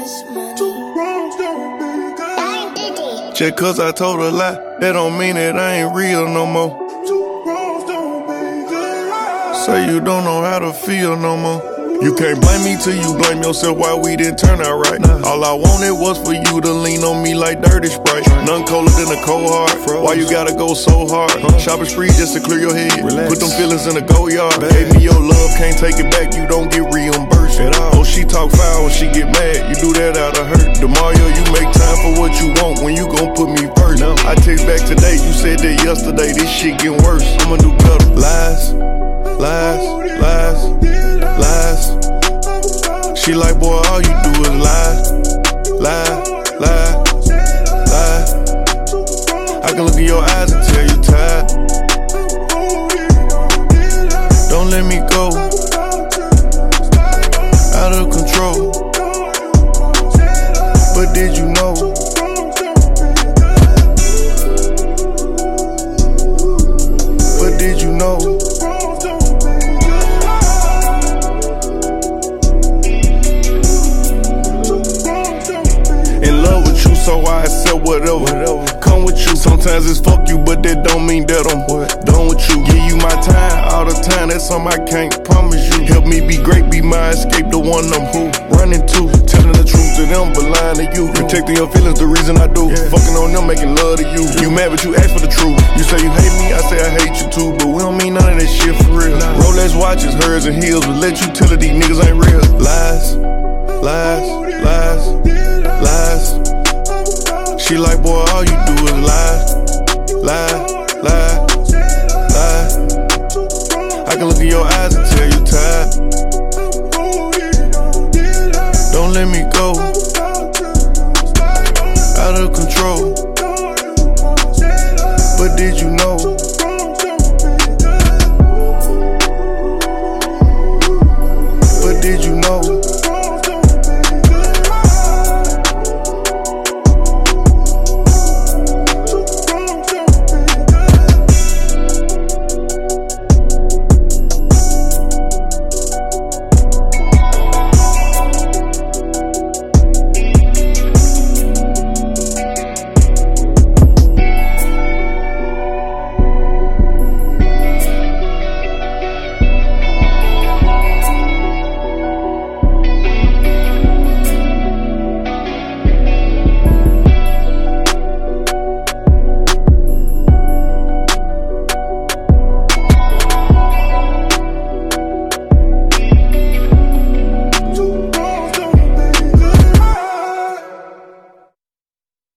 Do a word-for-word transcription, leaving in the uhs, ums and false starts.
Just cause I told a lie, that don't mean that I ain't real no more. Say you don't know how to feel no more. You can't blame me till you blame yourself why we didn't turn out right. All I wanted was for you to lean on me like dirty Sprite. None colder than a cold heart. Why you gotta go so hard? Shopping spree just to clear your head. Put them feelings in the go yard. Gave me your love, can't take it back, you don't get reimbursed at all. Oh, she talk foul when she get mad, you do that out of hurt. Demario, you make time for what you want when you gon' put me first. I text back today, you said that yesterday, this shit getting worse. I'ma do better. Lies, lies, lies, lies. She like, boy, all you do is lie, lie, lie, lie. I can look in your eyes and tell you tired. Don't let me go, out of control. But did you know? But did you know? So I accept whatever. whatever Come with you. Sometimes it's fuck you, but that don't mean that I'm what? done with you. Give you my time all the time, that's something I can't promise you. Help me be great, be my escape, the one I'm who running to. Telling the truth to them, but lying to you. Protecting your feelings, the reason I do. Yeah. Fucking on them, making love to you. You mad, but you ask for the truth. You say you hate me, I say I hate you too. But we don't mean none of that shit for real. Nah. Rolex watches, hers and heels, but let you tell her these niggas ain't real. Lies, lies, lies, lies. She like, boy, all you do is lie, lie, lie, lie. I can look in your eyes and tell you tired. Don't let me go, out of control.